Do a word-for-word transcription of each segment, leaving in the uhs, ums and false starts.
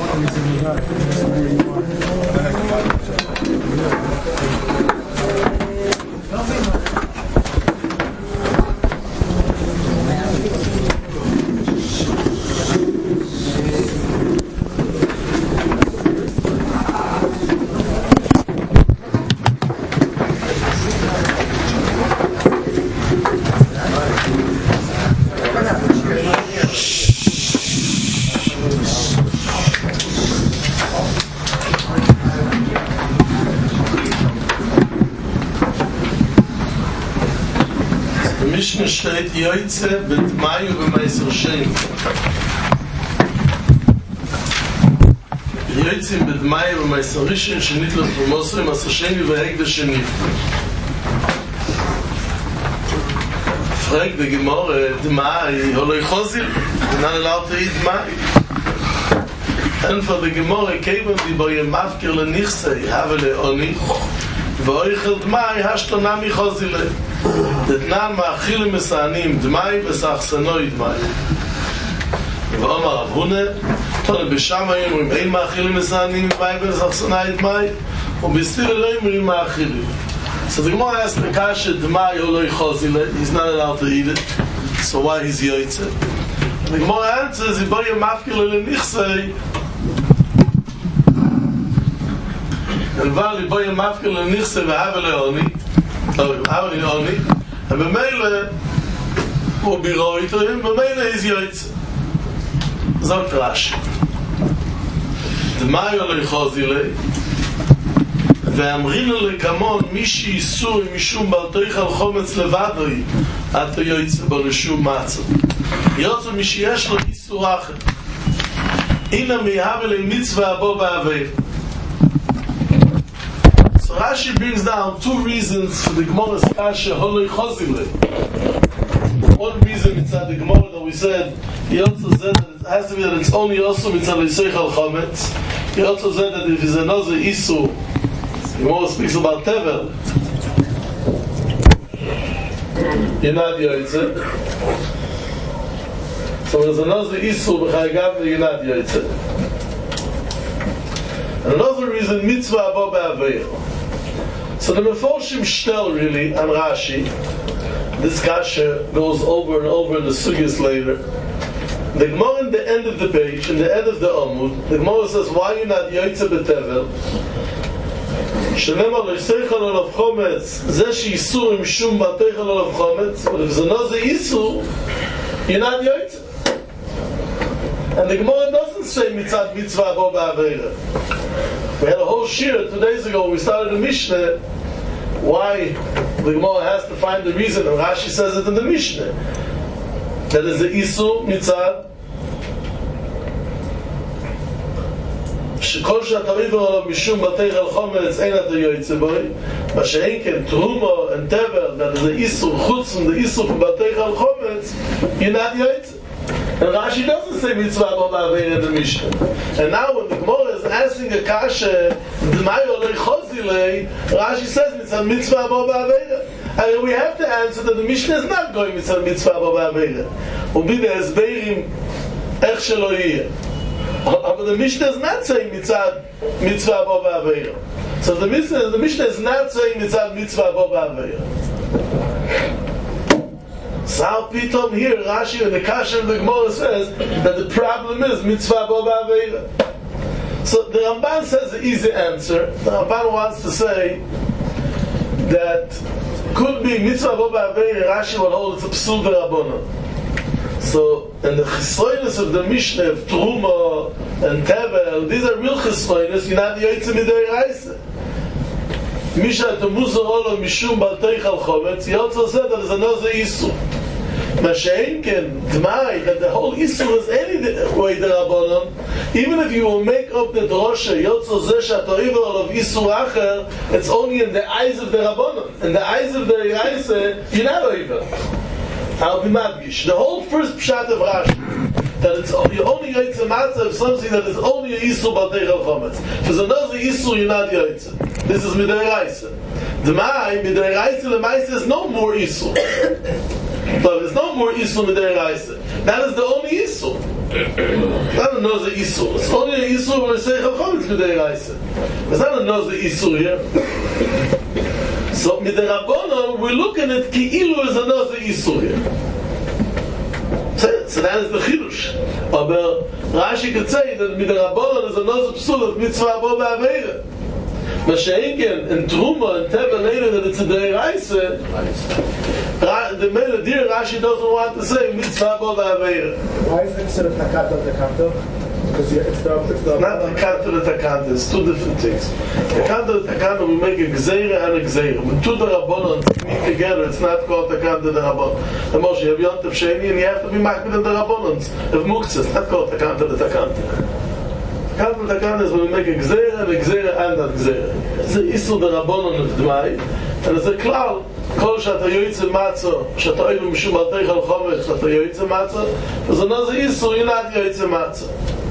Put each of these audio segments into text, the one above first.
steht Yoitze mit Mayu b'Meiser Sheni. Yoitze mit Mayu b'Meiser Rishon Shenit l'Fumosri Meiser Sheni v'Hegde Sheni. Frag de Gemorre D'Mai Holoi Chozil Nan laute D'Mai. En van de Gemorre keven die bij je mafker le nichse have le oni v'oichel D'Mai hashtonami Chozile. דתנן מאכילים מסענים דמי וסחסנוי דמי ואומר רב הונה תונה בשם אומרים אין מאכילים מסענים דמי וסחסנוי דמי ובסתיר אלוהים אומרים מאכילים. So the Gemara asks the Kasha D'mai Oloi Chozile, he's not allowed to eat it, so why is Yoitze? The Gemara answers Iboya Mafkir L'Nichsei and Val Iboya Mafkir L'Nichsei V'Have Le'oni Oh, how many only? And B'meile will be right to him. B'meile is Yoitze. Zok Rashi. D'mai Oloi Chozile ואמרינו לקמון מי שאיסור משום בל תאכל חומץ לבדוי עד יוצא בו לשום מצה יוצא מי שיש לו איסור אחר הנה מהווה למצווה הבא בעבר. So Rashi brings down two reasons for the Gemara's kasha holoi chozile. One reason inside the Gemara that we said he also said that it has to be that it's only also mitzvah l'iseichel chometz. He also said that if it's another isur the Gemara speaks about Tevel. You're not Yoitze. So there's another Isur b'chaygav you're not Yoitze. And another reason, Mitzvah Abba B'Aveir. So the Meforshim shtel really, and Rashi, this kasha goes over and over in the Sugyas later. The Gemara in the end of the page, in the end of the Amud, the Gemara says, why are you not Yoitze b'Tevel? שנאמר יסייכל עליו חומץ זה שאיסור עם שום בתיכל עליו חומץ but if זה לא זה איסור you're not yoitze. And the Gemara doesn't say mitzad mitzvah bo ba'aveira. We had a whole shir two days ago we started the Mishnah why the Gemara has to find the reason and Rashi says it in the Mishnah that is the isur mitzad שכל שאתה עיבר עליו משום בתיכל חומץ אין אתה יועצה בוי מה שאין כן תרומו and tevel that is the isur חוץ from the isur from בתיכל חומץ you're not יועצה. And Rashi doesn't say mitzvah bo ba'aveir in the Mishnah. And now when the Gemara is asking a kasha d'mai oloi chozile Rashi says mitzvah mitzvah bo ba'aveir. And we have to answer that the Mishnah is not going mitzvah mitzvah bo ba'aveir ובי בהסברים איך שלא יהיה. But the Mishnah is not saying mitzvah mitzvah bo ba'aveir. So the Mishnah, the Mishnah is not saying mitzvah mitzvah bo ba'aveir. So Pitom here Rashi in the Kasha of the Gemara says that the problem is mitzvah bo ba'aveir. So the Ramban says the easy answer. The Ramban wants to say that could be mitzvah bo ba'aveir. Rashi will hold it's a psul v'rabbanon. So, in the chisroinus of the Mishnah of Truma and Tevel, these are real chisroinus, you're not yoytze midei raisa. Misha temuzor olo mishum bal teichal chometz, he also said that there's another isur. Masha'enken, D'mai, that the whole isur is any way the Rabbanon, even if you will make up the drosha, yotzo zeh shatoiver of isur acher, it's only in the eyes of the Rabbanon. In the eyes of the raisa, you're not over. I'll be madgish. The whole first pshat of Rashi that it's you only yoytze matzah of something that is only a isur b'teichel chometz. If there's another isur, you're not yoytze. This is midei raisa. D'mai midei raisa l'maisa is no more isur. But there's no more isur midei raisa. That is the only isur. It's not a nozer isur. It's only an isur when we say chalchometz b'dei raisa. It's not a nozer isur here. So, with the Rabbanon, we're looking at ki'ilu as a nozer isur here. So, so that is the chidush. But Rashi could say that with the Rabbanon is a nozer psul of mitzvah abo ba'aveira. Mashenken and Truma and Teva later that it's a dei raisa. The male dear Rashi doesn't want to say mitzvah abo ba'aveira. Why is it instead of takat of the kanto? Because it's the it's the not the kanto the takanta. It's two different things. The kanto the takanta we make a gzeira and a gzeira. When two the rabbanon meet together, it's not called takanta the rabbanon. The Moshe you have yontav sheni and you have to be makbid the rabbanon. If muktzah, it's not called takanta the takanta. Takanta the takanta is when we make a gzeira and a gzeira and that gzeira. It's an isu the rabbanon of dmai, and it's a klal. כל שאתה יועץ מצו, שאתה אוהב משום על תיכל חומץ, שאתה יועץ מצו, אז another איסור, you're not יועץ מצו.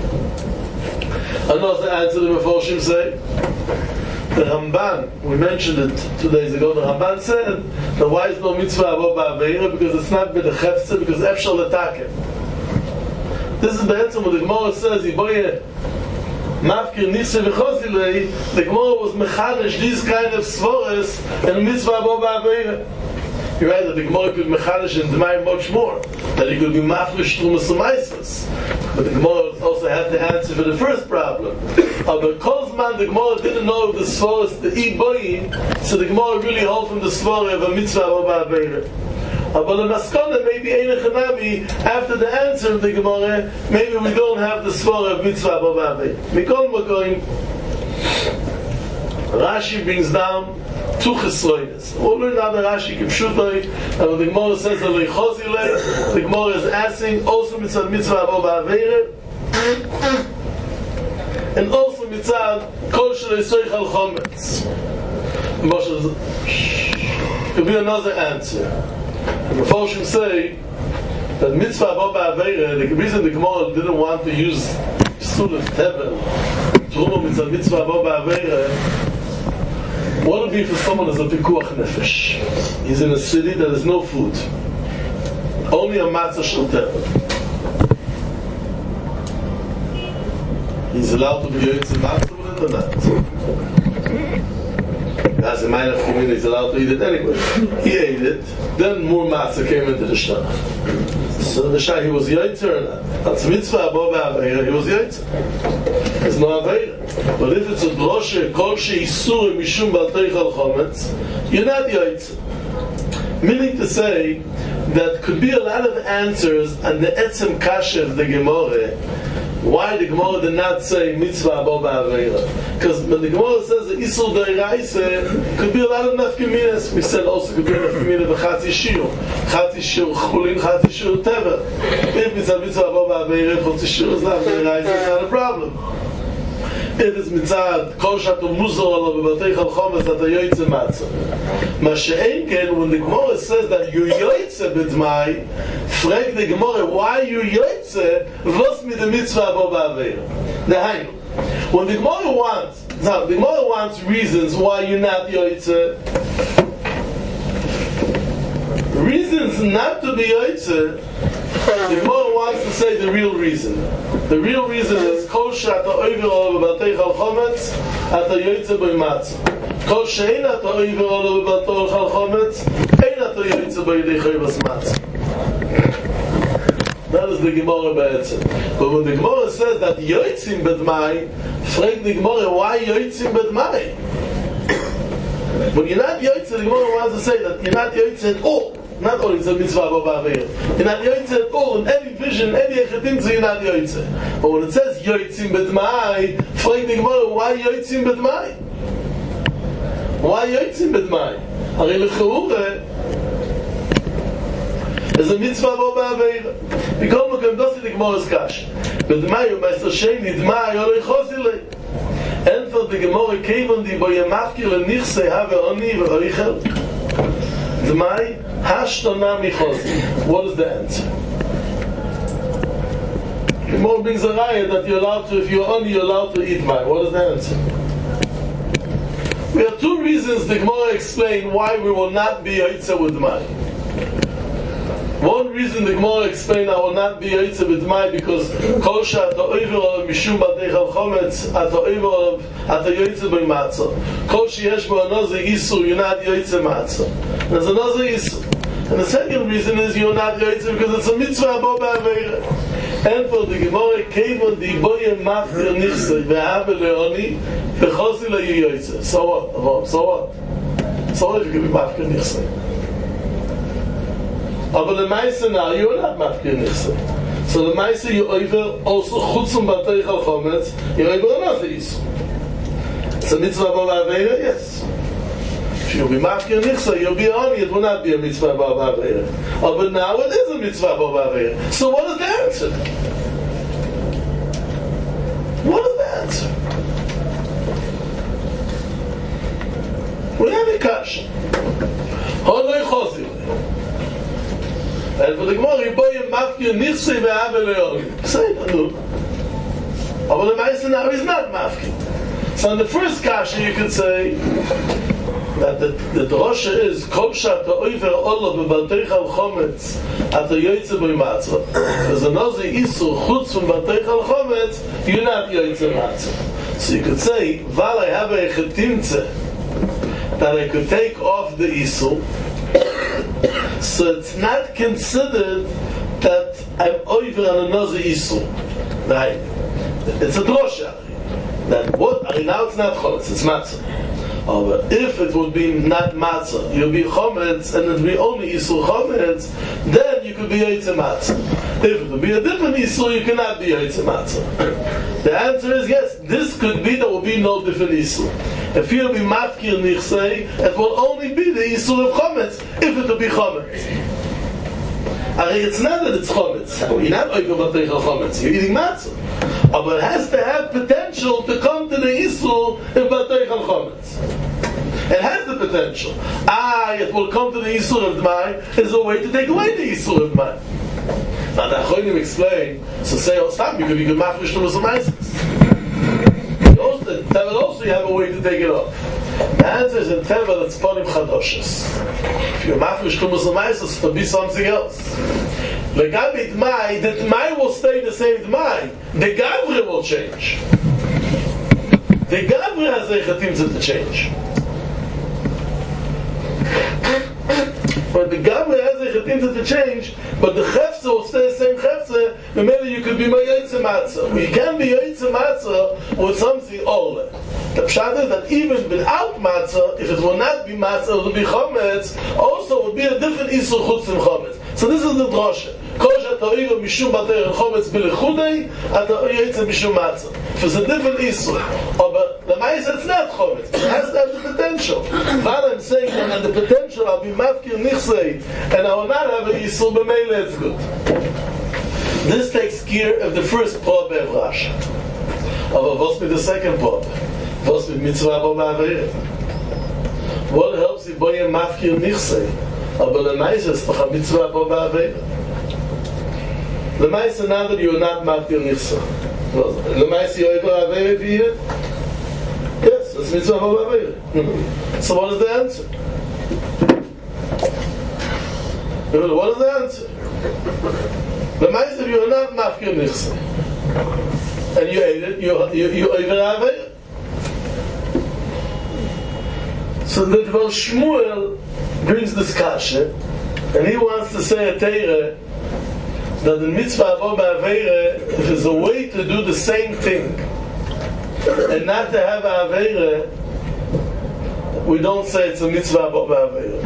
Another answer the Meforshim say, the Ramban, we mentioned it two days ago, the Ramban said, that why is no mitzvah abo ba'aveira? Because it's not b'de chefze, because efshal l'taken. This is the answer when the Gemara says, Yiboye, Mafkir Nisse v'chozilei, the Gemara was mechadish these kind of svores and mitzvah abo ba'aveira. You're right that the Gemara could mechadish and deny much more, that he could be mafresh trumas l'maisos. But the Gemara also had to answer for the first problem. Uh, but Kozman, the Gemara didn't know the svores, the iboyin, so the Gemara really held from the svore of a mitzvah abo ba'aveira. Uh, but the maskana maybe ein echanami after the answer of the Gemara, maybe we don't have the svore of mitzvah abo ba'aveira. Mikol makoim, Rashi brings down two chesroines. We'll learn now the Rashi kipshutoi, and when the Gemara says that leichozile, the Gemara is asking also mitzvah mitzvah abo ba'aveira, and also mitzvah kol shelei soich al chometz. Moshe, could be another answer. The Meforshim say that mitzvah abo ba'aveira, the reason the Gemara didn't want to use psul of tevel, truma mitzvah mitzvah abo ba'aveira, what would be for someone as a pikuach nefesh? He's in a city that has no food, only a matzah shel tevel. He's allowed to be yoytze matzah with it or not? As a minor community, he's allowed to eat it anyway. He ate it, then more matzah came into the shana. So the shah, he was yoytze or not? That's mitzvah abo ba'aveira, he was yoytze. There's no aveira. But if it's a droshe, kol she'isur mishum bal teichal chometz, you're not yoytze. Meaning to say that could be a lot of answers and the etzem kasha of the Gemara. Why the Gemara did not say mitzvah abo ba'aveira? Because when the Gemara says that isur d'oraisa, could be a lot of nafkaminas. We said also could be a nafkamina b'chatzi shiur, chatzi shiur chulin, chatzi shiur tevel. If it's a mitzvah abo ba'aveira, chatzi shiur is not d'oraisa, it's not a problem. If it's mitzvah kol shatu muzor alo b'bateichal chometz that yoytze matzah. Ma she'en ken, when the Gemara says that you yoytze b'dmai, frag the Gemara, why you yoytze, vos mi the mitzvah abo ba'aveira? Dehainu. When the Gemara wants, now the Gemara wants reasons why you're not yoytze. Reasons not to be yoytze, the Gemara wants to say the real reason. The real reason is kol she'ata oiver olo b'bateichal chometz, ata yoytze b'y matzah. Kol she'ein ata oiver olo b'bateichal chometz, ein ata yoytze b'y yedei chayvas matzah. That is the Gemara ba'etzem. But when the Gemara says that yoytzim b'dmai, frag the Gemara, why yoytzim b'dmai? When you're not yoytze, the Gemara wants to say that you're not yoytze at all. Not only it's a mitzvah abo ba'aveira. You're not yoytze at all. In any vision, any echetim, so you're not yoytze. But when it says yoytzim b'dmai, frag the Gemara, why yoytzim b'dmai? Why yoytzim b'dmai? Hari l'cheure is a mitzvah abo ba'aveira. Because we can do the Gemara's kash. B'dmai, you must say, nidmai, or leichozilei. And for the Gemara, kevon di bo yemafkir l'nichse have oni v'oichel. Dmai, hashtona michozi. What is the answer? The Gemara brings a raya that you're allowed to, if you're only, you're allowed to eat mai. What is the answer? We have two reasons the Gemara explained why we will not be yoytze with mai. One reason the Gemara explained I will not be Yoitze B'Dmai because Kol She'ata Oiver Olav Mishum B'Teich Al Chometz Ata Oiver Olav Ata Yoitze B'Matzah Kol She'yesh Bo Another Isur you're not Yoitze Matzah. There's another Isur. And the second reason is you're not Yoitze because it's a mitzvah Bo Ba'Aveira. And for the Gemara Kevon Di Boye Maftir Nifsei Ve'Ave Leoni V'Chosi La Yoitze. So what? So what? So what if you can be Maftir Nifsei? Aber the Maisa now, you are not Mafkir Nifsei. So the Maisa you over also Chutzum B'Teich Al Chometz, you over another Yisur. It's a mitzvah B'Aveira, yes. If you'll be Mafkir Nifsei, you'll be on, it will not be a mitzvah B'Aveira. Oh, but now it is a mitzvah B'Aveira. So what is the answer? What is the answer? We have a kasha. Hodoi Chosi. And for the Gemara, Yiboyim Mafkir Nichsei Ve'Ave Leoni. Say it, no. But the Maisa now is not Mafkir. So in the first kasha you could say that the, the drosha is Kol She'ata Oiver Olav B'Teich Al Chometz Ata Yoitze B'Matzah. There's another Isur Chutz from B'Teich Al Chometz, you're not Yoitze Matzah. So you could say, Val I have a Chetimtze that I could take off the Isur. So it's not considered that I'm over on another Isur. Right? It's a drosha. That what? I mean, now it's not chometz, it's matzah. Oh, but if it would be not matzah, you'll be chometz, and it would be only Isur chometz, then you could be yoitze matzah. If it would be a different Isur, you cannot be yoitze matzah. The answer is yes, this could be, there will be no different Isur. If you'll be mafkir nichsei, it will only be the Isur of chometz, if it will be chometz. I mean, it's not that it's chometz. You're not over b'teich al chometz. You're eating matzah. Oh, but it has to have potential to come to the Isur in b'teich al chometz. It has the potential. Ah, it will come to the Isur of Dmai is a way to take away the Isur of Dmai. Now, the Achonim explain, so say, oh, stop, you could be good mafresh to Muslims. Teva also you have a way to take it off. The answer is in Teva that's Ponim Chadoshes. If you're mafresh to Muslims, it'll be something else. Legabi Dmai, the Dmai will stay the same Dmai. The Gavri will change. The Gavri has a Chatim to change. But the Gavri has a Chatim to change, but the Chefze will stay the same Chefze, and maybe you could be my Yoitze Matzah. You can be Yoitze Matzah with something older. The Pshat is that even without Matzah, if it will not be Matzah, it will be Chometz, also it will be a different Isur Chutz from Chometz. So this is the drosha. Kol she'ata oiver mishum b'teich al chometz b'lechudei, ata yoitze mishum matzah. If it's a different Isur, but the Maisa it's not chometz. It has to have the potential. But I'm saying that and the potential I'll be mafkir nichsei, and I will not have an Isur b'meile, it's good. This takes care of the first part of Rashi. Aber was with the second part? Was with mitzvah bo ba'aveira? What helps you by a mafkir nichsei? Aber the Maisa is toch a mitzvah bo ba'aveira. The Maisa now that you are not mafkir nichsei. The Maisa you are ba'aveira for you? Yes, it's mitzvah bo ba'aveira. So what is the answer? What is the answer? The Maisa you are not mafkir nichsei. And you ate it, you you you over it. So the Dvar Shmuel brings this kasha, and he wants to say a teira that the mitzvah abo ba'aveira is a way to do the same thing, and not to have a aveira. We don't say it's a mitzvah abo ba'aveira.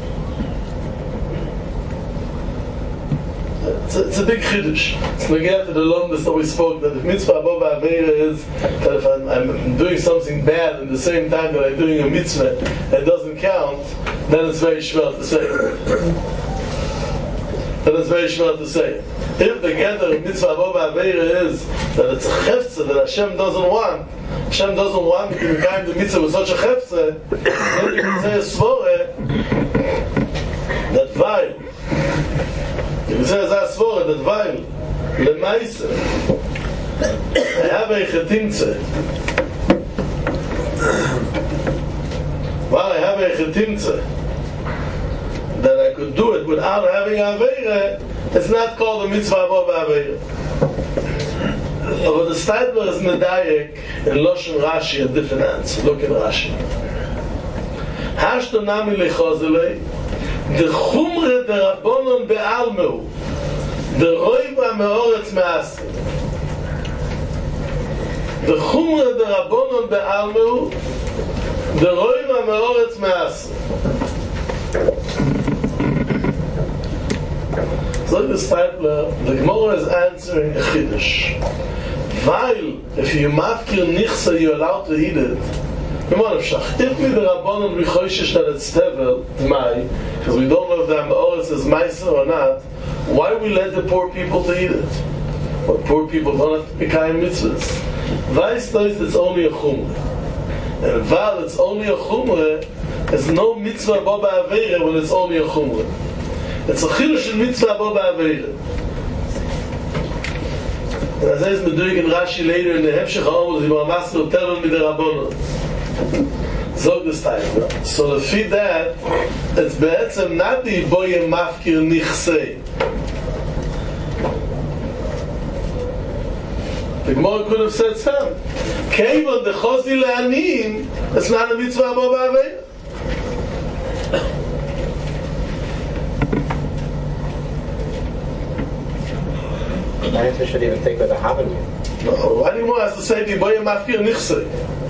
It's a, it's a big chiddush. It's negated to the longest that we spoke that if mitzvah abo ba'aveira is that if I'm, I'm doing something bad at the same time that I'm doing a mitzvah that doesn't count, then it's very shver to say. Then it's very shver to say. If the gather of mitzvah abo ba'aveira is that it's a chefze that Hashem doesn't want, Hashem doesn't want me to be the mitzvah with such a chefze, then you can say a svore that vile. You can say as a svore that vile lemaisa I have a chetimtze. While I have a chetimtze that I could do it without having Aveira, it's not called a mitzvah above Aveira. But the Steipler is medayek in Loshen Rashi a different answer. Look at Rashi. Hashto nami lechozele the chumre de rabbonon be'almeu the roiva me'oretz me'asr the chumre de rabbonon be'almeu the roiva me'oretz me'asr. So the Steipler, the Gemara is answering a chiddush. While if you mafkir nichsa, you're allowed to eat it. If me the rabbonon richoishish that it's tevel d'mai, because we don't know if the Amoritz is meiser or not, why we let the poor people to eat it? But poor people don't have to be kaim mitzvahs. Weiss knows it's only a chumre, and while it's only a chumre, there's no mitzvah bo ba'aveira when it's only a chumre. It's a chilush in mitzvah bo ba'aveira. And as I said, doing in Rashi later in the Hemshech HaOmel, the Master Tevel mit der Rabbonon. Zog this time. So to feed that, it's be'etzem not the boye mafkir nichsei. The Gemara could have said some. Kevon dechozi le'anim, it's not a mitzvah bo ba'aveira. Why don't you should even think of the Havan? No, why do you want us to say the boye mafkir nichsei?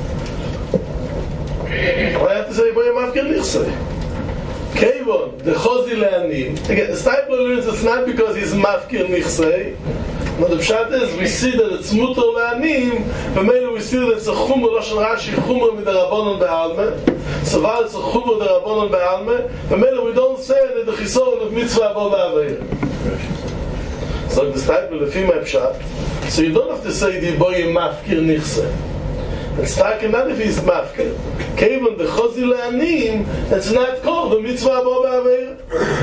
Why have to say boye mafkir nichsei? Kevon dechozi le'anim. Again, the Steipler learns it's not because he's mafkir nichsei. No, the pshat is we see that it's mutar le'anim, but maybe we see that it's a chumra Loshen Rashi chumra mit der rabbonon be'alme. So while it's a chumra der rabbonon be'alme, but maybe we don't say that the chisoron of mitzvah bo ba'aveira. So the Steipler lefi my pshat. So you don't have to say the boye mafkir nichsei. It's talking not if he's mafkir. Kevon the chozi le'anim, it's not called the mitzvah bo ba'aveira.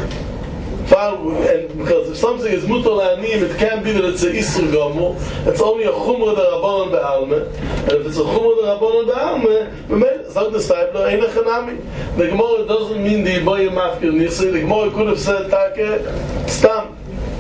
And because if something is mutar le'anim, it can't be that it's a isur gomu. It's only a chumra der rabbonon be'alme. And if it's a chumra der rabbonon be'alme, so the Steipler ein echanami. The Gemara doesn't mean the boye mafkir nichsei. The Gemara could have said take stam.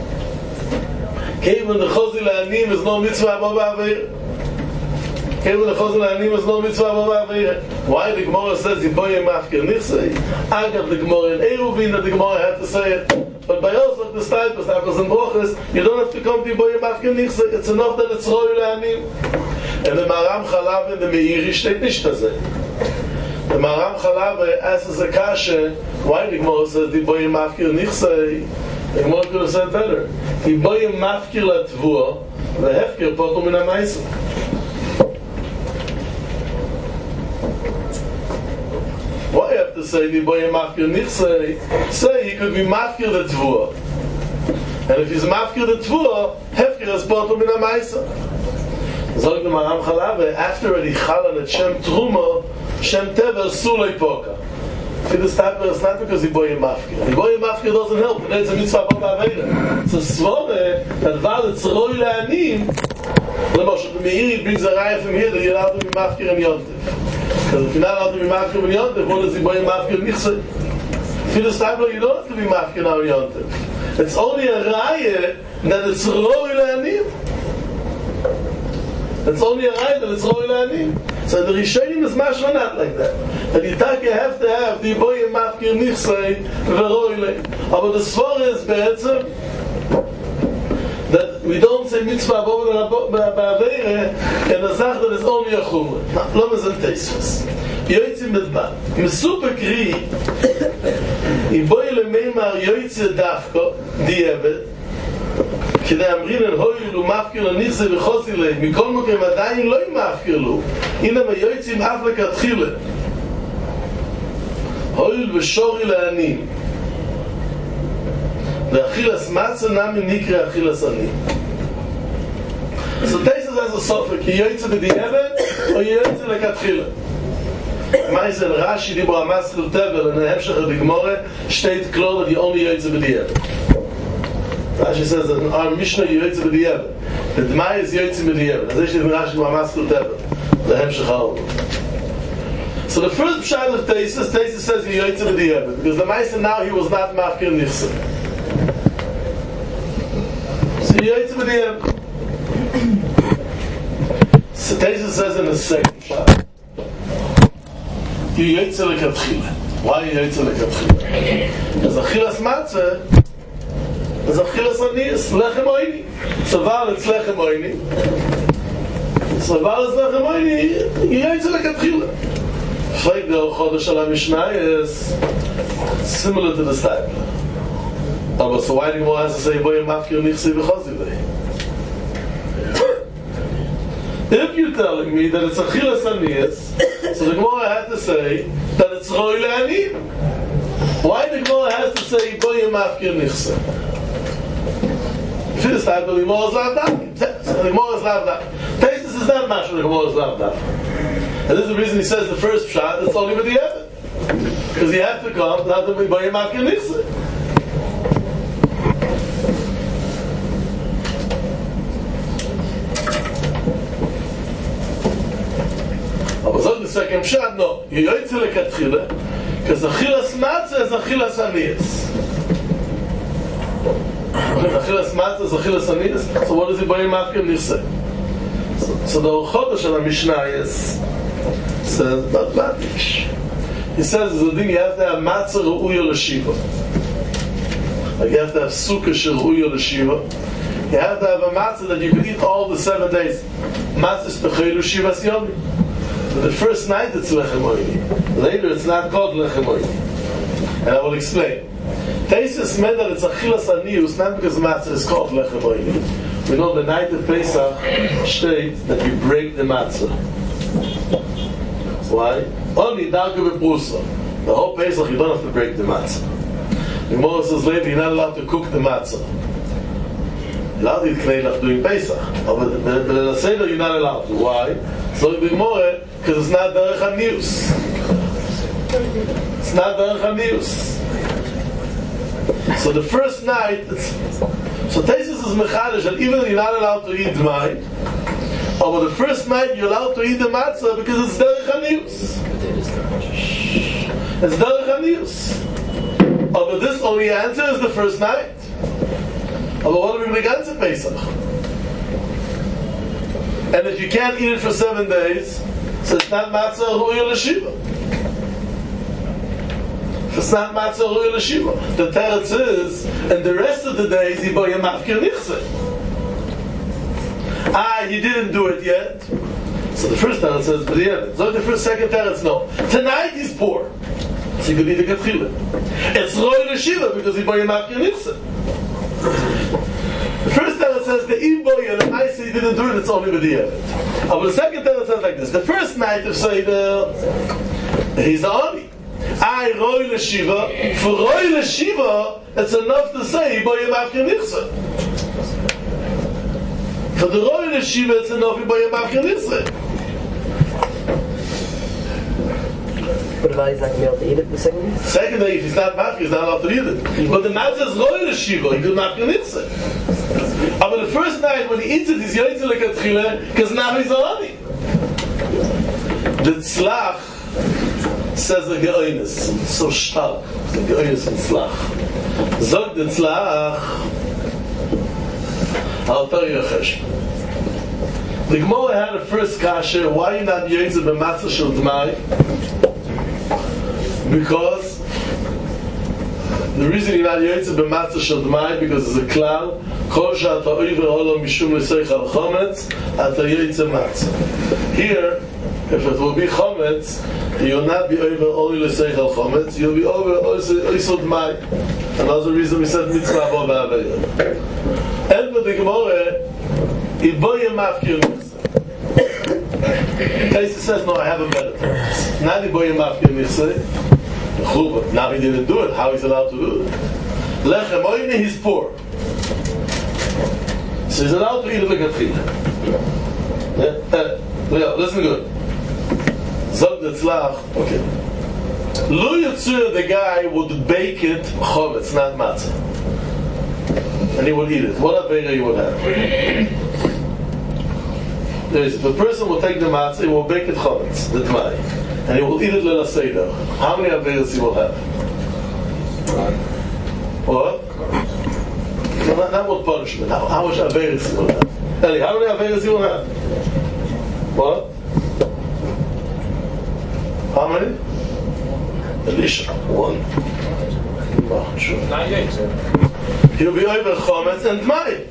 Kevon the chozi le'anim is no mitzvah bo ba'aveira. Kevon the chozi le'anim is no mitzvah bo ba'aveira. Why the Gemara says the boye mafkir nichsei? Agav the Gemara in Eruvin that the Gemara had to say it. But by us, like the Steipler, Steipler and Brochus, you don't have to come to boye mafkir nichsei. It's enough that it's roi le'anim. And the Maram Chalav and the Meiri steht nicht das. The Maram Chalav asks a kasha, why the Gemara says the boye mafkir nichsei? The Gemara could have said better. The boye mafkir latvua, the hefkir potum min ha'maisa. Why you have to say the boye mafkir nichsei? Say he could be mafkir the tvua. And if he's mafkir the tvua, hefkir is potum min ha'maisa. Zog the Maram Chalav, after he chalan at Shem Truma, Shem Tevel sulei poka. See, the Steipler is not because he boye mafkir. The boye mafkir doesn't help. It's a mitzvah bo ba'aveira. So svore that while it's roi le'anim, L'moshel the Meiri brings a raya from here that you're allowed to be mafkir and yontif. Because if you're not allowed to be mafkir and yontif, what is the boye mafkir nichsei? For the Steipler, you don't have to be mafkir and yontif. It's only a raya that it's roi le'anim. It's only a raya that it's roi le'anim. So the Rishonim is mashma not like that. And you have to have the boye mafkir nichsei v'roi le. But the svara is be'etzem that we don't say mitzvah bo ba'aveira and the zach that is only a chumra. Lo mezon teisvus. Yoytzim medban. Mesuper kri i boye lemeimar yoytzim dafko di'evet כדי אמרין אל הוי לו מפקיר לו ניחסה וחוסי לי מכל מקום עדיין לא מפקיר לו הנה מיועצים אף לכתחילה הוי ושורי לעני ואכילס מצה נמי נקרא אכילס עני. So this is as a softer כי יועצה בדיעבד או יועצה לכתחילה. מה זה רש"י דיבור המסחל טבל and ההמשך הדגמורה שתית כלול that you only יועצה בדיעבד. Rashi says that in our Mishnah Yoytze B'di'evet. The D'mai is Yoytze B'di'evet. As I said in Rashi Ma'amas Kul Tevel. The Hemshech HaOmel. So the first pshat of Taisus, Taisus says he yaitz with the Eved, because the Meister now he was not mafkir nichse. So he yaitz with the Eved. So Taisus says in the second pshat, you yaitz lekatchila. Why you yaitz lekatchila? Because achilas matzah is achilas aniyas, lechem oini. So while it's lechem oini, so while it's lechem oini, you yaitz lekatchila. Like the Chodesh al Mishnah is similar to this type. Oh, so why do you want to say boy mafkir nichsi v'chazilei? If you're telling me that it's achilas aniyas, so the Gemara had to say that it's roi le'ani. Why the Gemara has to say boy mafkir nichsi? If it's type, the Gemara is lavdak. The Gemara is lavdak. Taisus is not mashal. The Gemara is lavdak. And this is the reason he says the first pshat, it's only with the Eved. Because you have to come, not to be by your mafkir nichse. But so the second pshat, no. You yaitz lekatchila, because achilas matzah is achilas aniyas. Achilas matzah is achilas aniyas. So what is it by your mafkir nichse? So, so the Chodesh al Mishnah is says not matish. He says the thing you have to have matzah ru'uya l'shiva. Like you have to have sukkah sheru'uya l'shiva. You have to have a matzah that you can eat all the seven days. Matzah is pecheilu shivas yomi. But the first night it's lechem oini. Later it's not called lechem oini. And I will explain. Taisus meant that it's achilas aniyus not because matzah is called lechem oini. We know the night of Pesach states that you break the matzah. Why? Only darka v'prusa. The whole Pesach you don't have to break the matzah. The Gemara says later you're not allowed to cook the matzah. You're allowed to eat knelach during Pesach, but the Seder you're not allowed to. Why? So the Gemara, because it's not derech haniyus. It's not derech haniyus. So the first night, it's, so Taisus is mechadish that even you're not allowed to eat dmai. Oh, but the first night you're allowed to eat the matzah because it's derech haniyus. It's derech haniyus. Oh, but this only answer is the first night. Oh, but what do we make answer Pesach? And if you can't eat it for seven days, so it's not matzah ru'ya l'shiva. It's not matzah ru'ya l'shiva. The teretz is, and the rest of the days he boy mafkir nichse. Ah, you didn't do it yet. So the first teretz says, but yeah, so the first, second teretz, no. Tonight he's poor. So you could eat a katchila. It's roi l'shiva because he boy mafkir nichse. The first teretz says the iboy and the nice he didn't do it, it's only with the Eved. But the second teretz says like this. The first night of Seder, he's the army. I roi l'shiva. For roi l'shiva, it's enough to say iboy mafkir nichse. For the roi l'shiva, it's enough iboy mafkir nichse. But if he's not going to be able to eat it the second day? Second day, if he's not mafkir, he's not allowed to eat it. But the matzah is roi l'shiva, he could mafkir nichse. But the first night when he eats it, he's yaitz lekatchila, because now he's already. The tzlach says the geoinus, it's so stark, the geoinus in tzlach. Zog the tzlach, I'll tell you a chesh. The Gemara had a first kasher, why are you not yaitz b'matzah shel d'mai? Because the reason you're not yaitz b'matzah shel d'mai, because it's a klal, kol she'ata oiver olam mishum l'seich al chometz, ata yaitz matzah. Here, if it will be chometz, you'll not be over only l'seich al chometz, you'll be over oisod d'mai. And that's the reason we said mitzvah bo ba'avayah. And with the Gemara, iboyim mafkir nichse. Taisus says, no, I have a better term. Not iboyim mafkir nichse. Now he didn't do it. How is he allowed to do it? Lechem oini, he's poor. So he's allowed to eat it like a tree. Yeah? Uh, yeah, listen good. Zog the tzlach. Okay. Lo Yitzur, the guy would bake it chometz, not matzah. And he would eat it. What aveira you would have? If a person will take the matzah, he will bake it chametz, the tmai, and he will eat it leil seder. How many averos he will have? What? No, not, not what punishment. How, how much averos he will have? Eli, how many averos he will have? What? How many? Elisha, one. No, sure. Not yet. He'll be over chametz and tmai.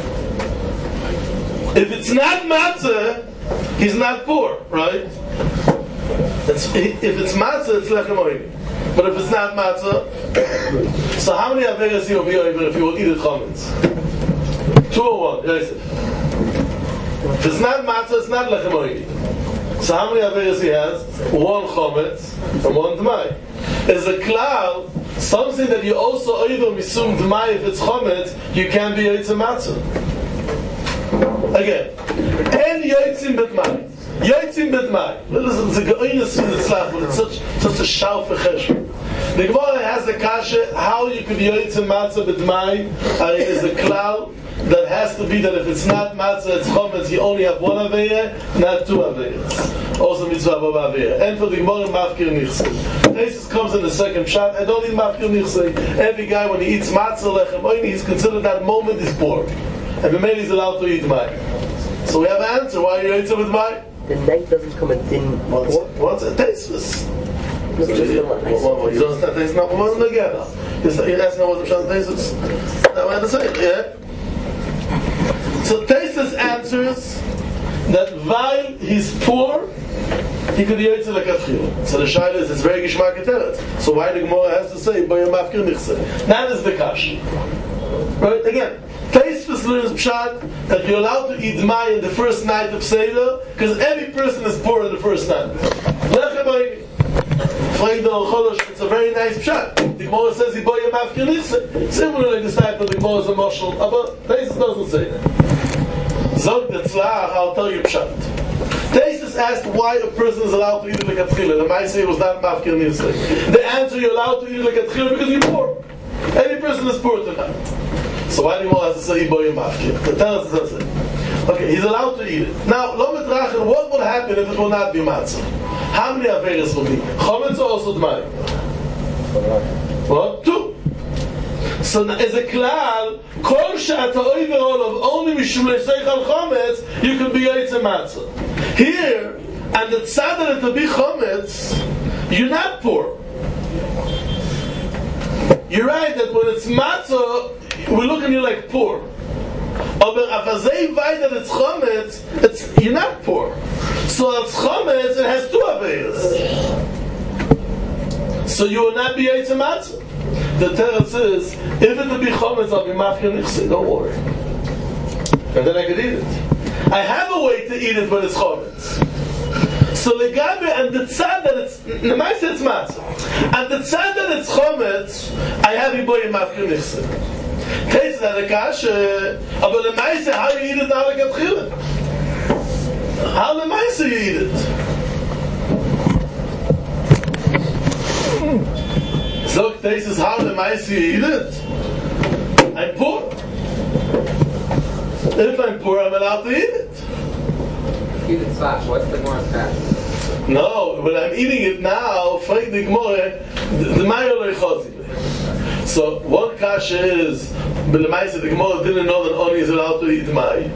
If it's not matzah, he's not poor, right? It's, if it's matzah, it's lechem oini. But if it's not matzah, so how many averos he will be over if he will eat it chametz? Two or one, Yosef. If it's not matzah, it's not lechem oini. So how many averos he has? One chametz and one tmai. As a klal, something that you also over misum tmai if it's chametz, you can be yotze matzah. Again, en yotzim betmai, yotzim betmai. Listen, it's a geoinus in the slap, but it's such such a sharp cheshbon. The Gemara has the kasha how you could yotzim matzah betmai. Uh, it is a klal that has to be that if it's not matzah, it's chametz. You only have one aveya, not two aveyas. Also mitzvah b'ava aveya. And for the Gemara mafkir nichsei. This comes in the second shot. I don't need mafkir nichsei. Every guy when he eats matzah lechem oini, he's considered that moment is poor. And the man is allowed to eat mai. So we have an answer. Why are you eating with mai? The night doesn't come in thin. What's, what's it? Tasteless. No, so you don't You don't understand tasteless? No, what's it together? You're asking what the Pshat tasteless? That's what I'm saying, yeah? So tasteless answers that while he's poor, he could eat it like a tchila. So the shaila is, it's very gishmak eteret. So why the Gemara has to say, Boya mafkir nichsei? That is the kash. Right? Again, Taisvus learns pshat that you're allowed to eat mai in the first night of Seder because every person is poor in the first night. It's a very nice pshat. The Gemara says he boy mafkir nichsei. Similarly, the type of the Gemara is a marshal, but Taisvus doesn't say that. Zog the tzlach, I'll tell you pshat. Taisvus asked why a person is allowed to eat it like a tchila. The Maaseh was not mafkir nichsei. The answer, you're allowed to eat it like a tchila because you're poor. Every person is poor tonight. So why do you want to say Iboy Mafkir? The Teretz doesn't say. Okay, he's allowed to eat it. Now, Lo Mitrachin, what will happen if it will not be matzah? How many averos will be? Chometz or also Dmai? What? Two. So as a klal, kol she'ata over all of only mishum le'seichal chometz, you can be yotze matzah. Here, and the tzad to be chometz, you're not poor. You're right that when it's matzah, we look at you like poor. But if I that it's chometz, it's you're not poor. So it's chometz, it has two averos. So you will not be yotze matzah. The Teretz says, if it will be chometz, I'll be mafkir nichsei. Don't worry. And then I could eat it. I have a way to eat it when it's chometz. So legabe and the tzad that it's nemaisa it's matzah, and the tzad that it's chometz, I have iboy mafkir nichsei. Taste that a kasha, but lemaisa how you eat it now like a tchila? How lemaisa you eat it? So taste is how lemaisa you eat it. I'm poor. If I'm poor, I'm allowed to eat it. Eat it slash. What's the more fast? No, when I'm eating it now, frag the Gemara, the mayo lo yichotzi. So one kasha is, but the Maisa, the Gemara didn't know that only is allowed to eat mai.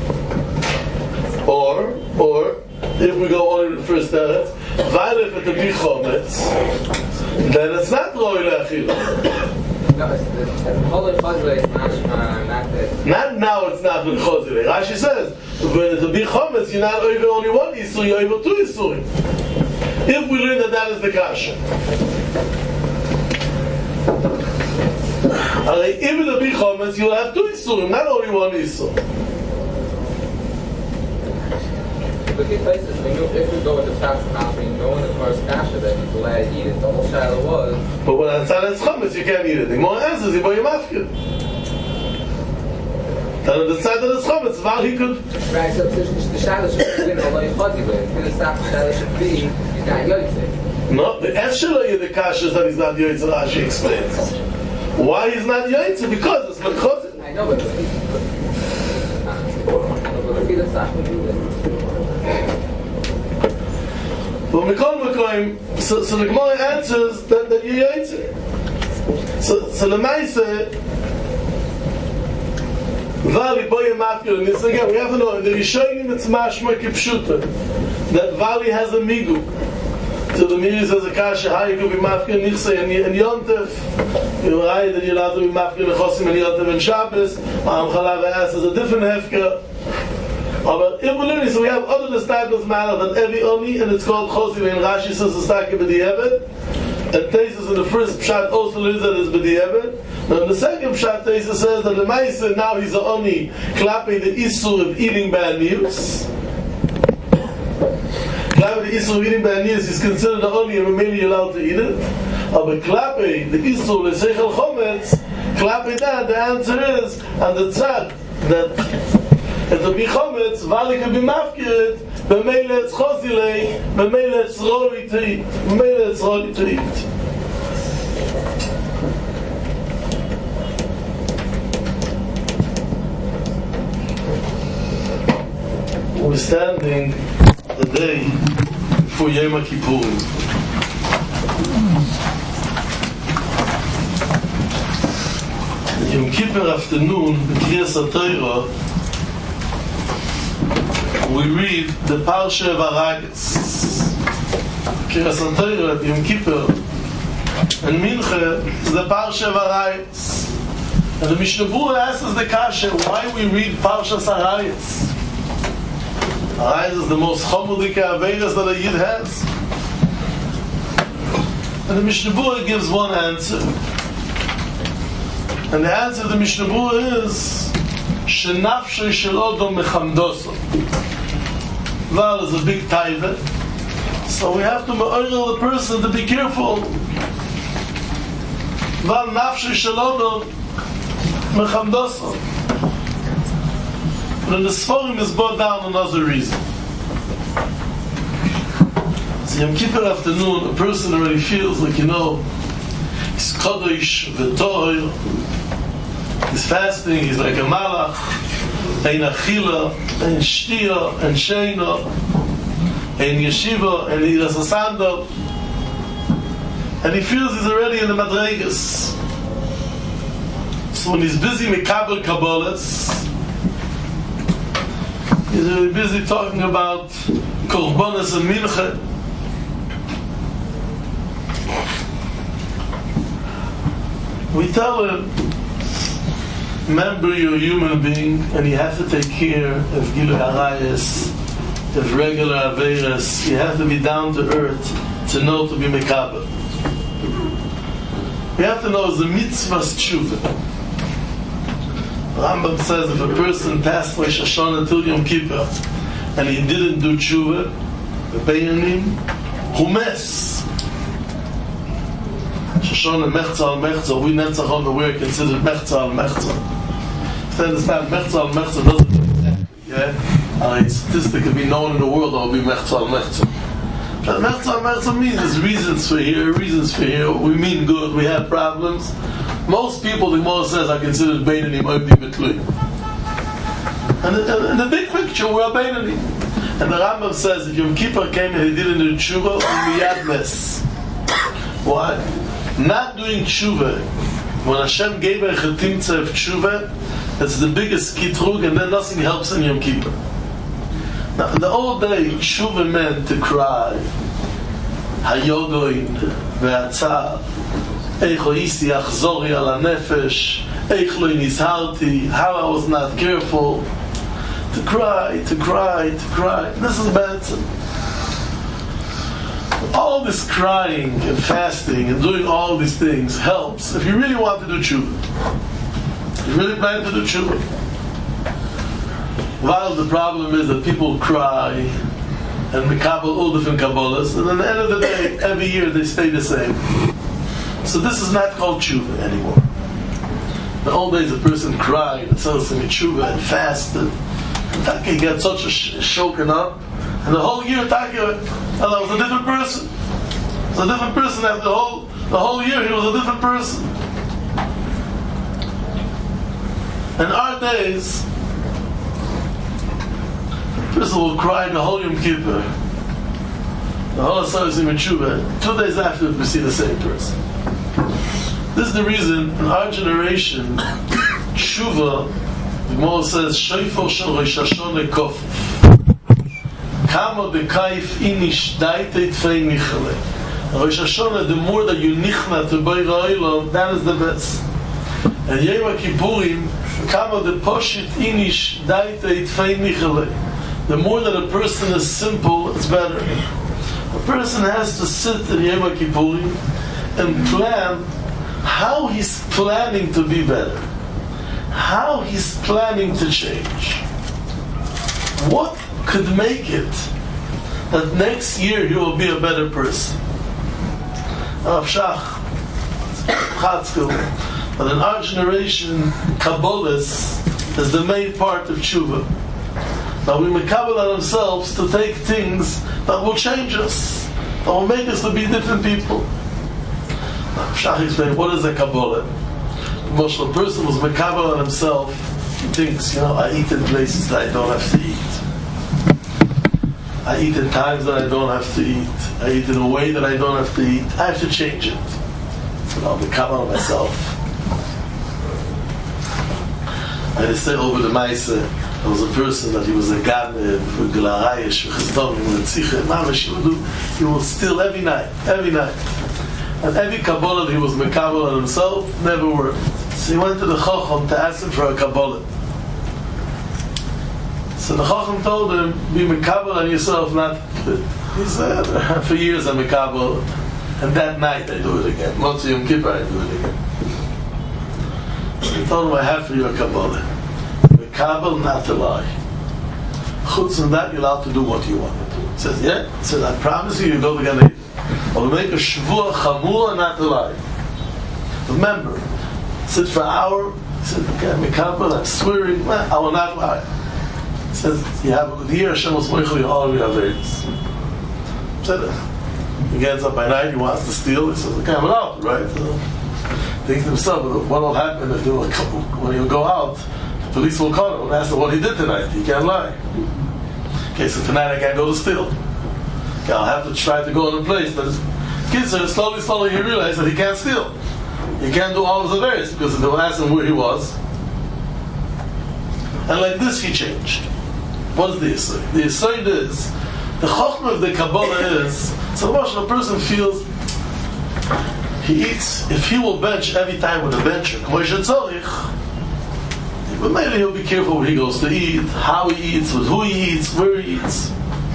Or, or if we go only to the first teretz, while if it be chometz, then it's not roi le'achila. No, it's the whole chazile is mashma, not that. Not now it's not with chazile. Rashi says, when it be chometz, you're not over only one isur, you're over two isurim. If we learn that that is the kasha. If it will be chometz, you'll have two isurim, not only one isur. Look at places, when you, if we go with the Pshat Kasha, you know in the first kasha that he's allowed to eat it, the whole shiloh was. But when it's on its chometz, you can't eat it. The Gemara answers, you buy your mafkir. And on the side of the chometz, while he could. Right, so the shiloh should be, although you chotzi with, the stop the shiloh should be, he's not yotze. No, the Eshelo is the kasha is that he's not yotze, Rashi explains. Why he's not yotze? Because it's not chotzi. I know, but but the But Mikol Mekoim, so, so the Gemara answers that, that you answer. So, so the Maisa, Vali Boya Mafkir, and this again, we have to know, the Rishonim it's Mashma Kipshuta, that Vali has a Migu. So the Miri says a Kasha, how you could be Mafkir Nichse and Yontef, you're right that you're allowed to be Mafkir Nechosim and Yontef and Shabbos, Ma'am Chalav asks is a different Hefka. But so we have other disciples matter than every Oni, and it's called Chosim, and Rashi says the Staki B'di'evet, and Tesis in the first Pshat also lives that is B'di'evet. Now in the second Pshat, Tesis says that the Maisa, now he's a Oni, clapping the Isur of eating bad news. Clapping the Isur of eating bad news is considered a Oni, and maybe you're allowed to eat it. But clapping the Isur of Seichel Chometz, clapping that, the answer is, and the Tzad, that and to be chometz, vali can be mafkiret, b'meile it's chozilei, b'meile it's roli to eat, b'meile it's roli to eat. We're standing the day before Yom Kippurim. Yom Kippur afternoon, B'kriyas HaTorah, we read the Parsha of Aragas. Kriyas HaTorah, Yom Kippur, and Mincha is the Parsha of Aragas. And the Mishnah Berurah asks us the Kasha, why we read Parshas Aragas? Aragas is the most chomudika aveiros that a Yid has. And the Mishnah Berurah gives one answer. And the answer of the Mishnah Berurah is Shenafshe shel Odom mechamdoso. Val is a big taiva, so we have to ma'orel the person to be careful. Val nafshe shel Odom mechamdoso. But in the Sforim is brought down another reason. So Yom Kippur afternoon, a person already feels like, you know, he's kodesh v'tohir, he's fasting, he's like a malach, ein achila, ein shtia, ein sheina, ein yeshiva, and he does a stand-up, and he feels he's already in the madregas. So when he's busy mekabel kabbalas, he's really busy talking about korbanos and mincha. We tell him, remember you're a human being and you have to take care of Gilui Arayos, of regular Aveiros. You have to be down to earth to know to be Mekabel. You have to know the mitzvah's tshuva. Rambam says if a person passed Rosh Hashanah till Yom Kippur and he didn't do tshuva, the Beyanim, Humes. Shoshana Mechza al Mechza, we Netzach on the we're considered Mechza al Mechza. To understand, Mechza al Mechza doesn't mean, yeah, a statistic could be known in the world that will be Mechza al Mechza. But Mechza al Mechza means there's reasons for here, reasons for here, we mean good, we have problems. Most people, the Gemara says, are considered Beinanim Obdi Betlui. And in the big picture, we're Beinanim. And the Rambam says, if Yom Kippur came and he didn't do tshuva, we miyad mes. Why? Not doing tshuva, when Hashem gave a chetimtza of tshuva, that's the biggest kitrug, and then nothing helps in Yom Kippur. Now, in the old day, tshuva meant to cry, hayogoin, ve'atzah, eich lo isi achzori ala nefesh, eich lo nizharti, how I was not careful, to cry, to cry, to cry. This is bad. All this crying and fasting and doing all these things helps if you really want to do tshuva. If you really plan to do tshuva. While the problem is that people cry and mekabel all different kabbalas, and at the end of the day, every year they stay the same. So this is not called tshuva anymore. In the old days, a person cried and said some tshuva and fasted. And he got such a sh- shaken up. And the whole year, Taka, and I was a different person. It was a different person after the whole the whole year. He was a different person. In our days, person will cry the whole Yom Kippur. The whole Asaras Yom Tshuva. Two days after, we see the same person. This is the reason in our generation, Tshuva, the Gemara says, Shoifo shel Rosh Hashanah kofuf. Kama b'kaif inish daite tfei nichale. Rosh Hashanah, the more that you nichna to Beira Olam, that is the best. And Yom Kippurim, Kama the poshit inish daite tfei nichale. The more that a person is simple, it's better. A person has to sit in Yom Kippurim and plan how he's planning to be better, how he's planning to change. What could make it that next year he will be a better person? Rav Shach, Chatzkel, but in our generation, Kabbalas is the main part of Tshuva. Now we mekabel on ourselves to take things that will change us, that will make us to be different people. Shach explained, what is a Kabbalah? The Moshe, a person was mekabel on himself, he thinks, you know, I eat in places that I don't have to eat. I eat in times that I don't have to eat. I eat in a way that I don't have to eat. I have to change it. So I'll mekabel on myself. I just say over the Maise, there was a person that he was a Ganeb, with Gilarayish, with Chizdom, with Tziche, Mamash, he would do, he would steal every night, every night. And every Kabbalah that he was mekabel on himself never worked. So he went to the Chacham to ask him for a Kabbalah. So the Chacham told him, be mekabel on yourself, not... He said, for years I'm mekabel, and that night I do it again. Motzi Yom Kippur I do it again. So he told him, I have for you a Kabbalah. Mekabel, not to lie. Chutz from that, you're allowed to do what you want to do. He says, yeah? He says, I promise you, you go to Gan Eden. Or to make a shvua chamura, not to lie. Remember, sit for an hour. He said, okay, I'm mekabel, I'm swearing, I will not lie. He says, you have a good year, Hashem will smoichel you all of your averis. He said, he gets up by night, he wants to steal. He says, okay, I'm out, right? So, thinking to himself, what will happen if will come, when he'll go out, the police will call him and ask him what he did tonight. He can't lie. Okay, so tonight I can't go to steal. I'll have to try to go in a place, but kids are slowly, slowly he realized that he can't steal. He can't do all of the various because they will ask him where he was. And like this he changed. What is the Yisrael? The Yisrael is, the Chochmah of the Kabbalah is, so much a person feels he eats, if he will bench every time with a bencher, but maybe he'll be careful where he goes to eat, how he eats, with who he eats, where he eats.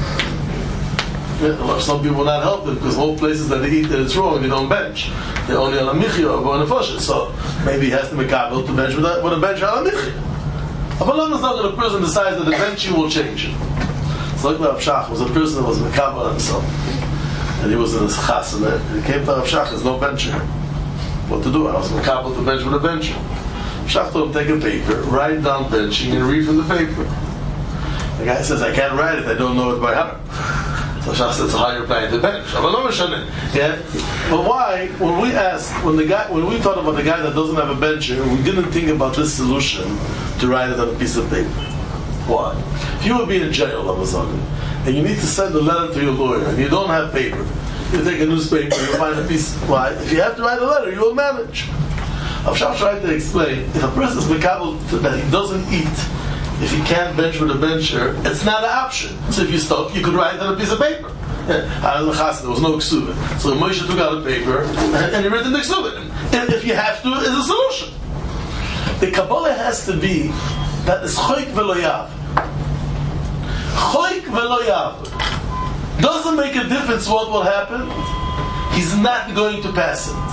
Some people will not help them because all places that they eat that it's wrong, they don't bench. They're only on a michya or on a foshet. So maybe he has to make kabel to bench with a, with a bench on a michya. But long as not that a person decides that the benching will change it. So like Rav Shach was a person that was mekabel on himself. And he was in his chasana. And he came to Rav Shach, there's no bencher. What to do? I was mekabel to bench with a bencher. Rav Shach told him, take a paper, write down benching and read from the paper. The guy says, I can't write it, I don't know it by heart. So Shach says, how you're planning to bench? Yeah? But why, when we asked, when the guy, when we thought about the guy that doesn't have a bencher, we didn't think about this solution to write it on a piece of paper. Why? If you would be in jail all of a sudden, and you need to send a letter to your lawyer, and you don't have paper, you take a newspaper, you find a piece. Why? If you have to write a letter, you will manage. Rav Shach tried to explain, if a person is mekabel that he doesn't eat, if he can't bench with a bencher, it's not an option. So if you stop, you could write it on a piece of paper. Yeah. There was no ksuva. So Moshe took out a paper and he wrote in the ksuva. And if you have to, it's a solution. The Kabbalah has to be that is choik velo yav. Choik velo yav. Doesn't make a difference what will happen. He's not going to pass it.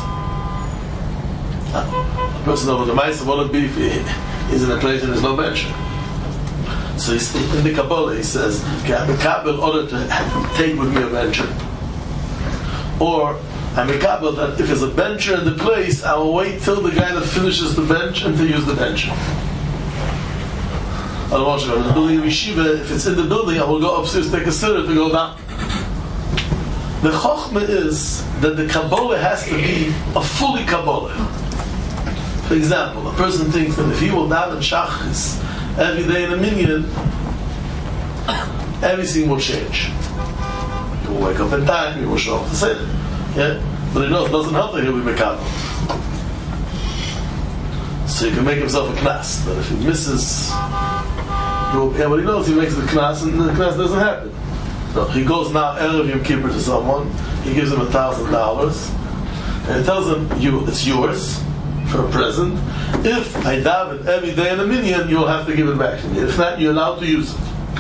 A person over the mice won't be if he's in a place and there's no bencher. So he's, in the Kabbalah he says, okay, I'm mekabel in order to take with me a bencher. Or I'm mekabel that if there's a bencher in the place, I will wait till the guy that finishes the bench and to use the bencher. Otherwise, I'm in the building of yeshiva, if it's in the building, I will go upstairs, take a sitter to go down. The chokhmah is that the Kabbalah has to be a fully Kabbalah. For example, a person thinks that if he will daven shachris every day in a minyan, everything will change. He will wake up in time, he will show up to say it. Yeah? But he knows it doesn't help that he'll be mekabel. So he can make himself a knas. But if he misses, he will, yeah, but he knows he makes the knas and the knas doesn't happen. No, he goes now Erev Yom Kippur to someone, he gives him a thousand dollars, and he tells him, "You, it's yours for a present. If I daven every day in a minyan, you'll have to give it back to me. If not, you're allowed to use it."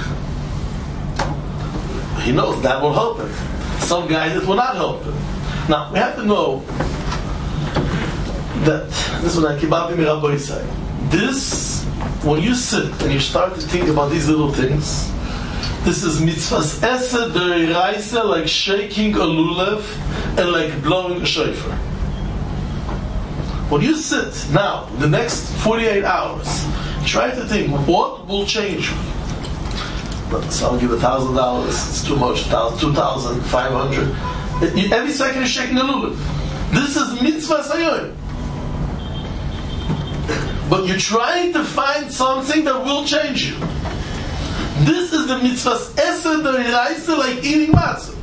He knows that will help him. Some guys, it will not help him. Now, we have to know that, this is what I keep out me Rabbi say. This, when you sit and you start to think about these little things, this is mitzvahs esed de'iraisa, like shaking a lulav and like blowing a shofar. When you sit now, the next forty-eight hours, try to think, what will change me? So I'll give a thousand dollars, it's too much, two thousand, five hundred. Every second you're shaking a lulav. This is mitzvah sayoim. But you're trying to find something that will change you. This is the mitzvahs esed de'iraisa, like eating matzah.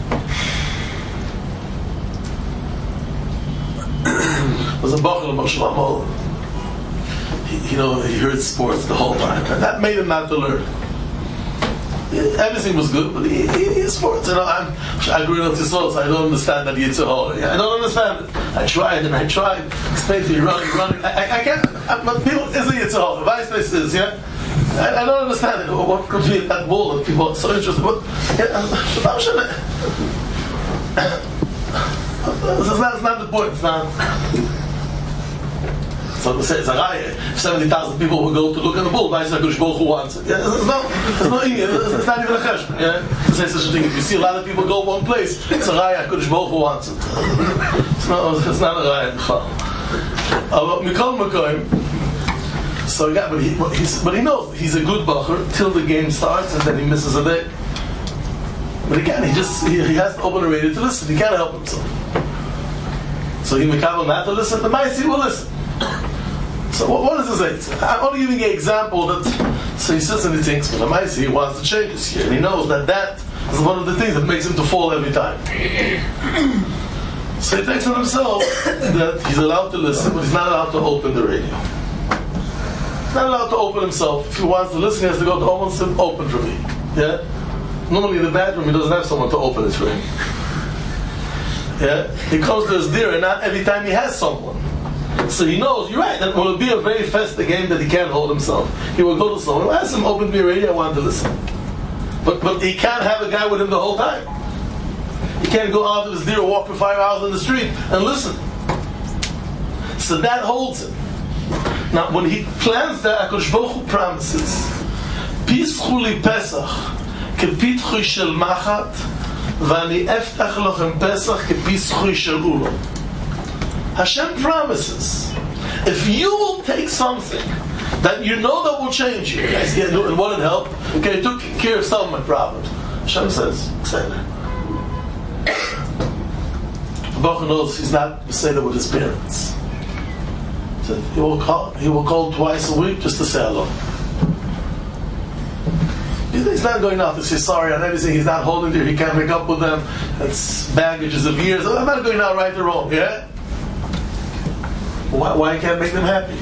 There's a bachel of Moshe Lamol. You know, he heard sports the whole time, and that made him not to learn. Everything was good, but he, he, he sports. You know, I'm, I grew up in Yisrael, so I don't understand that Yitzhak. I don't understand it. I tried and I tried. Explain to you, running, running. I, I, I can't. I, but people, is a Yitzhak. The vice place is, yeah. I, I don't understand it. What could be that ball that people are so interested? But yeah, that's not, not the point. It's not. So it's a raya. seventy thousand people will go to look at the bull. Why is HaKadosh Baruch Hu wants it? Yeah, there's no, there's no, it's not even a cheshbon. Yeah, to say such a thing. If you see a lot of people go one place, it's a raya. HaKadosh Baruch Hu wants it. It's not, it's not a raya. But Mikol Mekoim. So yeah, but he, but he knows he's a good bacher till the game starts, and then he misses a day. But again, he just he, he has to open the radio to listen. He can't help himself. So he mekabel not to listen. The Maisi will listen. So what, what does this say? I'm only giving you an example that, so he sits and he thinks, well, I see he wants to change this year, and he knows that that is one of the things that makes him to fall every time. So he thinks to himself that he's allowed to listen, but he's not allowed to open the radio. He's not allowed to open himself. If he wants to listen, he has to go to almost open for me. Yeah? Normally in the bedroom, he doesn't have someone to open it for him. Yeah? He comes to his deer, and not every time he has someone. So he knows, you're right, that it will be a very festive game that he can't hold himself. He will go to someone, ask him, open me a radio, I want to listen. But but he can't have a guy with him the whole time. He can't go out to his deer, walk for five hours in the street and listen. So that holds him. Now, when he plans that, HaKadosh Baruch Hu promises, Pischu li Pesach, kepitchu shel machat, v'ani eftach lochem Pesach, kepischu shel ulo. Hashem promises, if you will take something that you know that will change you, guys, yeah, and won't it help? Okay, it took care of some of my problems. Hashem says, say that. The Baruch knows he's not Seder with his parents. So he will call. He will call twice a week just to say hello. He's not going out to say sorry on everything. He's not holding there. He can't make up with them. It's baggages of years. I'm not going out right or wrong. Yeah. Why, why can't make them happy?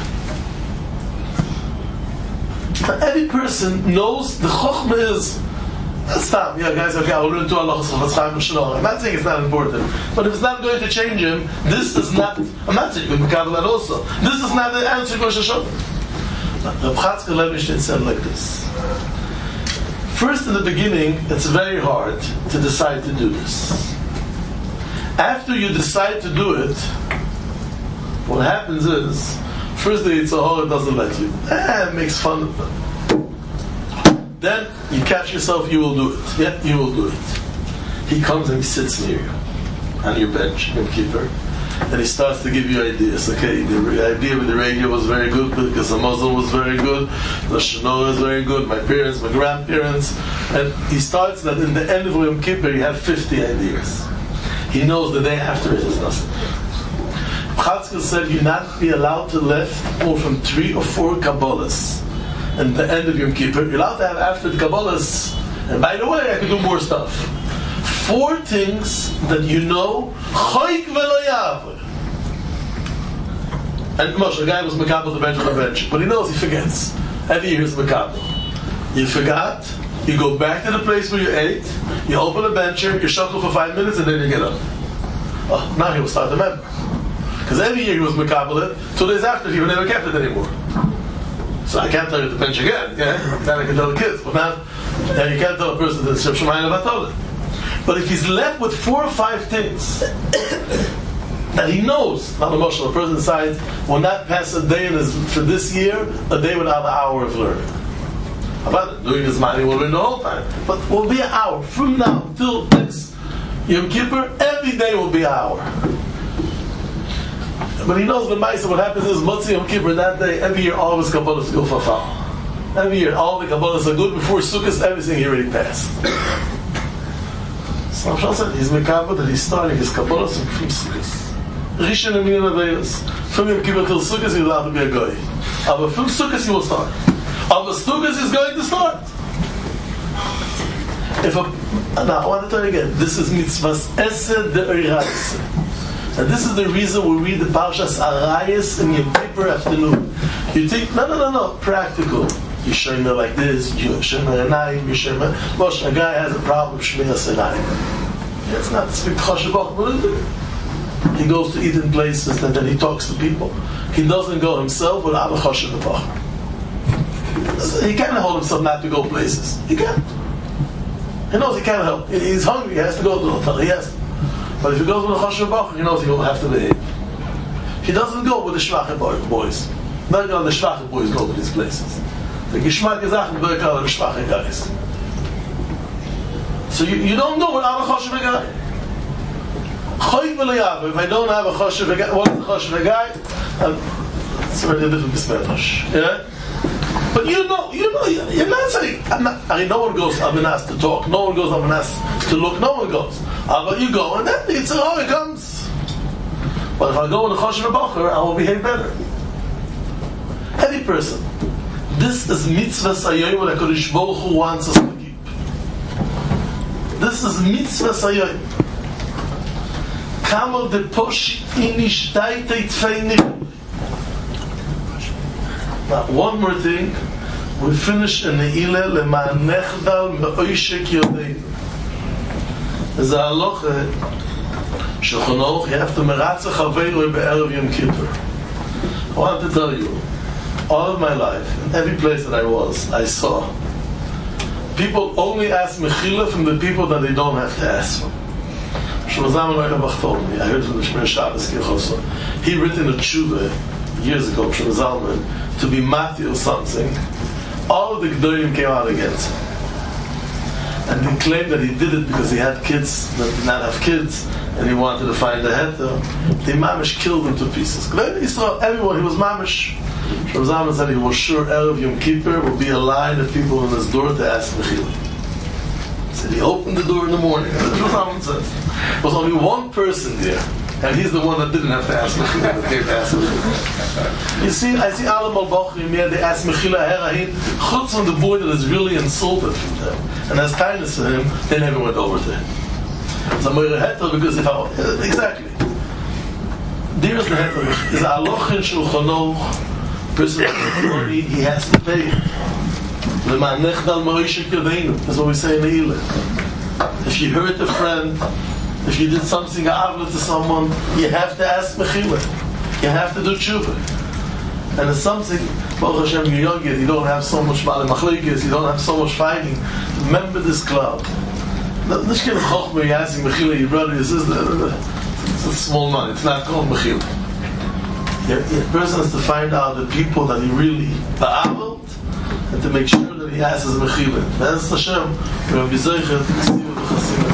Every person knows the chokhmah is. Stop, yeah, guys. Okay, I'll learn to Allah. I'm not saying it's not important, but if it's not going to change him, this is not. I'm not saying you can become that also. This is not the answer to Rosh Hashanah. Reb Chatzkel Levenstein said like this. First, in the beginning, it's very hard to decide to do this. After you decide to do it, what happens is, first the Yitzhak Hara doesn't let you. Eh, it makes fun of them. Then you catch yourself, you will do it. Yeah, you will do it. He comes and he sits near you on your bench, Yom Kippur, and he starts to give you ideas. Okay, the idea with the radio was very good because the Muslim was very good, the Shana was very good, my parents, my grandparents, and he starts that in the end of Yom Kippur you have fifty ideas. He knows the day after it is nothing. Chatzkel said you're not be allowed to lift more from three or four Kabbalahs. And the end of Yom Kippur, you're allowed to have after the Kabbalahs And by the way, I can do more stuff. Four things that you know, choik velo yavor. And Moshe, the guy was makabel the bench on the bench, but he knows he forgets. Every year he's makabel. You forgot, you go back to the place where you ate, you open a bencher, you shuckle for five minutes, and then you get up. Oh, now he will start to remember. Because every year he was makabel it, two days after he would never kept it anymore. So I can't tell you to bench again, yeah? Then I can tell the kids, but now, now you can't tell a person that Sheb Shemayim Levatoleh. But if he's left with four or five things that he knows, not emotional, a person decides will not pass a day in his, for this year, a day without an hour of learning. How about it? Doing his money will learn the whole time. But it will be an hour from now till next Yom Kippur, every day will be an hour. But he knows the Maisa, what happens is Motzi Yom Kippur that day, every year all of his Kabbalahs go for foul. Every year all the Kabbalahs are good before Sukkot, everything he already passed. So Ramchal said he's Mekabah that he's starting his Kabbalahs from Sukkot. Rishon and Minyan Averos. From Yom Kippur till Sukkot he's allowed to be a goy. But from Sukkot he will start. But Sukkot he's going to start. If a, now I want to tell you again, this is Mitzvahs Esed De'oraisa. And this is the reason we read the Parshas Arayos in Yom Kippur afternoon. You think, no, no, no, no, practical. You shema like this, you shema enayim, you shema. Moshe, a guy has a problem with shemiras enayim. It's not to speak chashavach, but he goes to eat in places and then he talks to people. He doesn't go himself without a chashavach. He can't hold himself not to go places. He can't. He knows he can't help. He's hungry, he has to go to the hotel. He has to. But if he goes with a chashuv bach, he knows he will have to behave. He doesn't go with the shvache boys. Not all the shvache boys go to these places. The gishmak is achin very called the shvache guys. So you, you don't go without a chashuv guy. Choy v'leyav. If I don't have a chashuv guy, what is a chashuv guy? Um, it's already a different besmeidosh. Yeah. But you know, you know, you're not saying. I'm not, I mean, no one goes Avinas to talk. No one goes Avinas to look. No one goes. Uh, but you go, and then it's oh, it comes. But if I go with a chashuv bacher, I will behave better. Any person. This is mitzvah sayoyim that Kodesh Baruch Hu wants us to keep. This is mitzvah sayoyim. Kamo de posh inishtaitei tfeinim. Now, one more thing. We finish in the Ne'ilah le'ma'an nechdal me'oishek yodeinu. There's a halacha, Shulchan Aruch, you have to meratza chaveiro be'erev Yom Kippur. I want to tell you, all of my life, in every place that I was, I saw people only ask mechila from the people that they don't have to ask from. Shlomo Zalman Auerbach told me, I heard from the Shmer Shabbos Kirchoso, he written a tshuva years ago, Shlomo Zalman, to be Matthew or something. All of the Gedolim came out against him. And he claimed that he did it because he had kids that did not have kids, and he wanted to find the heter. The mamish killed him to pieces. He saw everyone, he was mamish. Shlomo Zalman said he was sure Erev Yom Kippur will be a line of people on his door to ask mechila. He said he opened the door in the morning. Shlomo Zalman says there was only one person there, and he's the one that didn't have to ask mechila, that came to ask mechila. You see, I see Alam al-Bachrim here, they ask mechila herahin, chutz from the boy that is really insulted from them, and has kindness to him, they never went over to him. So I'm going to heter because if I, exactly. There is the heter, is a halacha in Shulchan Aruch, person money, he has to pay. Le'ma'an nechdal me'oishek yodeinu. That's what we say in the Ne'ilah. If you hurt a friend, if you did something avla to someone, you have to ask mechila. You have to do tshuva. And it's something, Baruch Hashem, you're young yet, you don't have so much machlokes, you don't have so much fighting. Remember this cloud. This kind of chokhmah, you're asking mechila, your brother, your sister, it's a small money, it's not called mechila. The person has to find out the people that he really ba'avelt, and to make sure that he asks his mechila. That's Hashem, Rabbi Zoichet,